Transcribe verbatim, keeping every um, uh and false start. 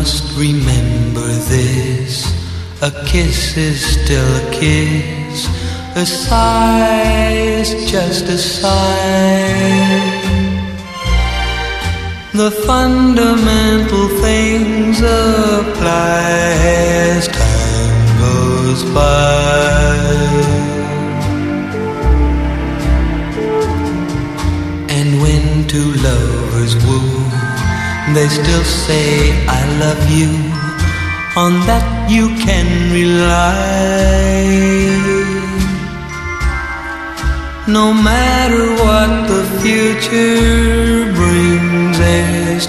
must remember this: a kiss is still a kiss, a sigh is just a sigh. The fundamental things apply as time goes by. And when two lovers woo, they still say I love you, on that you can rely. No matter what the future brings, there's